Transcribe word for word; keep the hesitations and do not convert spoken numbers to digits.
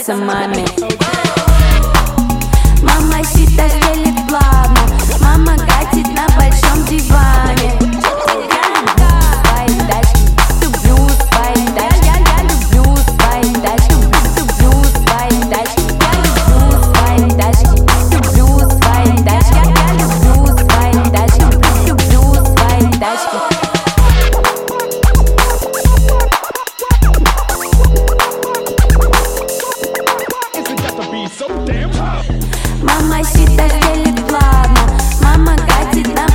нравится маме. Мамасита стелит плавно, мама катит на большом диване. Я люблю свои тачки, я люблю свои тачки, люблю свои тачки, я люблю свои тачки, люблю свои тачки, я люблю свои тачки, люблю свои тачки. Мамасита стелит плавно, мама катит на